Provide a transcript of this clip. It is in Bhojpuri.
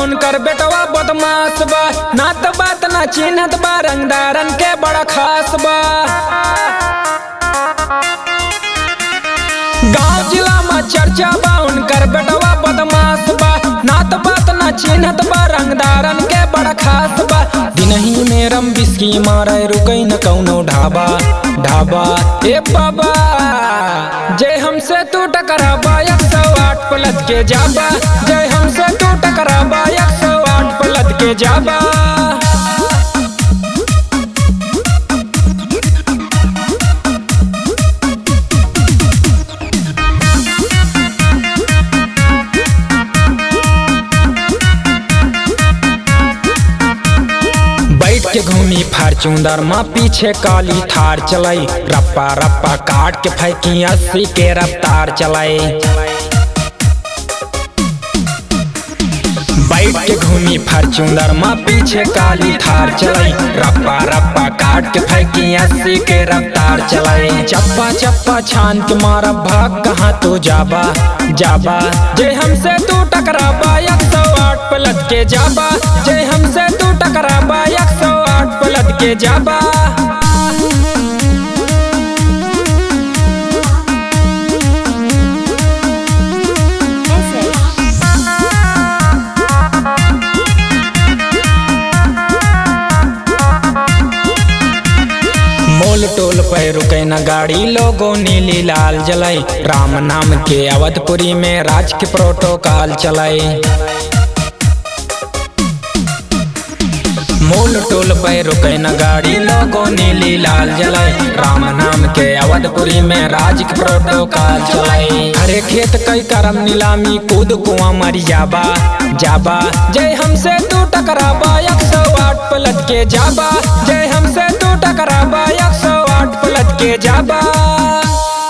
उनकर बेटवा बदमाश बा। नात बात ना चिन्हत बा, रंगदारन के बड़ा खास बा। गाँव जिला में चर्चा बा, उनकर बेटवा बदमाश बा। नात बात ना चिन्हत बा, रंगदारन के बड़ा खास बा। दिनही में रम बिस्की मारे रुकई न कौनो ढाबा ढाबा। ए बाबा जय हमसे तू टकराबा 108 पलट के जाबा। जय हमसे तू टकराबा 108 पलट के जाबा। बैठ के घूमी फार्चूनर माँ पीछे काली थार चलाई। रप्पा रप्पा काट के फेंकी 80 के रफ्तार चलाई। बैठ के घूमी फार्चूनर माँ पीछे काली थार चलाई। रप्पा रप्पा काट के फेंकी 80 के रफ्तार चलाई। चप्पा चप्पा छान के मारा भाग कहाँ तो जाबा जाबा। जय हमसे तू टकराबा 108 पलट के जाबा। जय हमसे तू टकराबा 108 पलट के जाबा। मोल टोल पे रुके न गाड़ी, लोगों नीली लाल जलाई। राम नाम के अवधपुरी में राज के प्रोटोकॉल चलाई। मोल टोल पे रुके न गाड़ी, लोगों नीली लाल जलाई। राम नाम के अवधपुरी में राज के प्रोटोकॉल चलाई। हरे खेत कई करम नीलामी, कूद कुआं मरी जाबा जाबा। जय हमसे तू टकराबा 108 पलट के जाबा। जय हमसे तू टकराबा 108 पलट के जाबा।